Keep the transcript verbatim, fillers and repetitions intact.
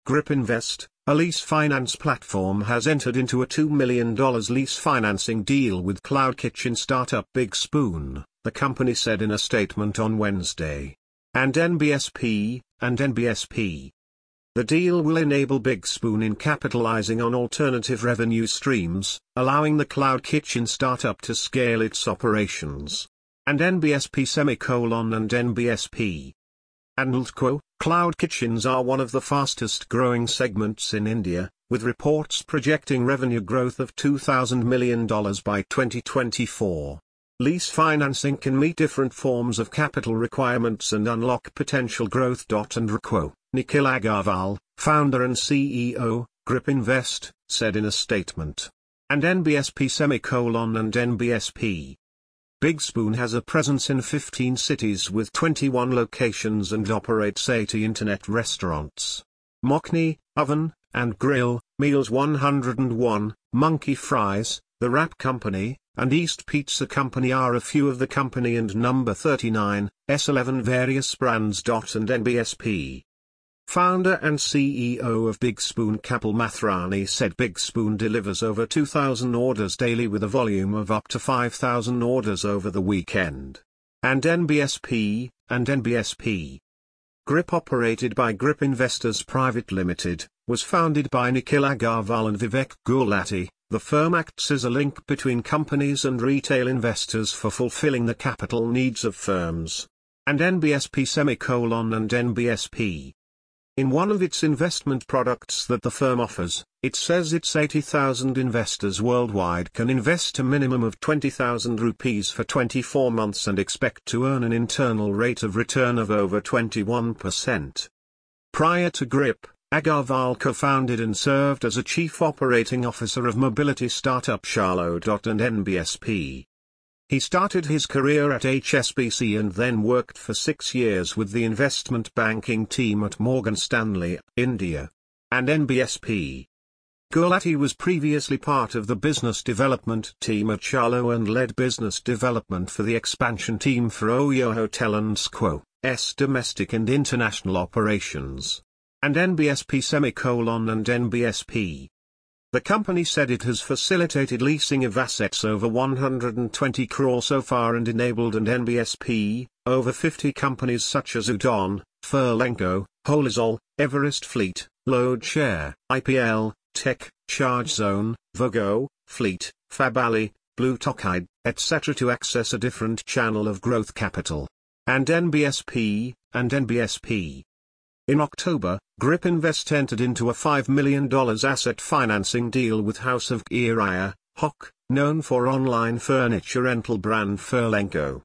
GripInvest, a lease finance platform, has entered into a two million dollars lease financing deal with cloud kitchen startup Big Spoon, the company said in a statement on Wednesday. And N B S P, and N B S P. The deal will enable Big Spoon in capitalizing on alternative revenue streams, allowing the cloud kitchen startup to scale its operations. And N B S P semicolon and N B S P. Analtco, cloud kitchens are one of the fastest growing segments in India, with reports projecting revenue growth of two thousand million dollars by twenty twenty-four. Lease financing can meet different forms of capital requirements and unlock potential growth. And Rako, Nikhil Agarwal, founder and C E O, GripInvest, said in a statement. And N B S P semicolon and N B S P. Big Spoon has a presence in fifteen cities with twenty-one locations and operates eighty internet restaurants. Mokhni, Oven, and Grill, Meals one oh one, Monkey Fries, The Wrap Company, and East Pizza Company are a few of the company and number thirty-nine, S eleven various brands. And N B S P. Founder and C E O of Big Spoon Kapil Mathrani said Big Spoon delivers over two thousand orders daily with a volume of up to five thousand orders over the weekend. And N B S P, and N B S P. Grip, operated by Grip Investors Private Limited, was founded by Nikhil Agarwal and Vivek Gulati. The firm acts as a link between companies and retail investors for fulfilling the capital needs of firms. And N B S P semicolon and N B S P. In one of its investment products that the firm offers, it says its eighty thousand investors worldwide can invest a minimum of twenty thousand rupees for twenty-four months and expect to earn an internal rate of return of over twenty-one percent. Prior to Grip, Agarwal co-founded and served as a chief operating officer of mobility startup Shalo. And N B S P. He started his career at H S B C and then worked for six years with the investment banking team at Morgan Stanley, India. And N B S P. Gulati was previously part of the business development team at Shalo and led business development for the expansion team for Oyo Hotel and Squo's domestic and international operations. And N B S P semicolon and N B S P. The company said it has facilitated leasing of assets over one hundred twenty crore so far and enabled and N B S P, over fifty companies such as Udon, Furlenco, Holizol, Everest Fleet, Loadshare, I P L, Tech, ChargeZone, Vogo, Fleet, Fabali, Blue Tokide, et cetera to access a different channel of growth capital. And N B S P, and N B S P. In October, GripInvest entered into a five million dollars asset financing deal with House of Ghiraya, H O C, known for online furniture rental brand Furlenco.